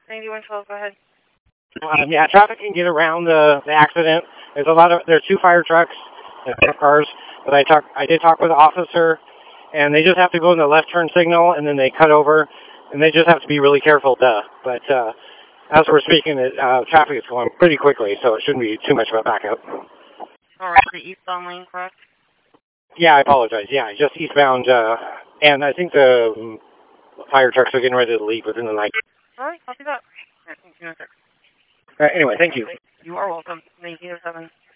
9112, go ahead. Yeah, traffic can get around the accident. There's 2 fire trucks and 4 cars, but I did talk with the officer, and they just have to go in the left turn signal, and then they cut over, and they just have to be really careful, But as we're speaking, traffic is going pretty quickly, so it shouldn't be too much of a backup. All right, the eastbound lane, correct? Yeah, I apologize. Yeah, just eastbound, and I think the fire trucks are getting ready to leave within the night. All right, copy that. All right, Anyway, thank you. You are welcome. 1907.